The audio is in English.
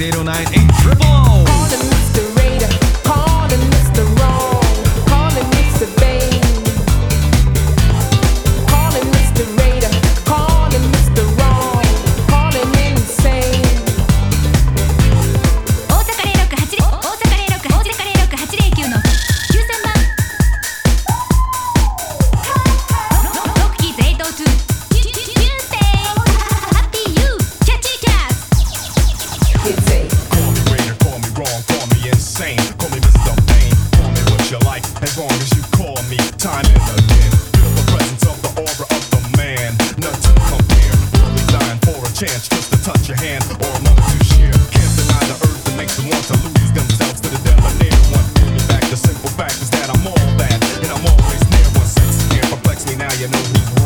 As long as you call me time and again, feel the presence of the aura of the man. None to compare, really dying for a chance just to touch your hand or a moment to share. Can't deny the earth that makes them want to lose themselves to the debonair. One bring me back, the simple fact is that I'm all that, and I'm always near. One sex can't perplex me, now you know who's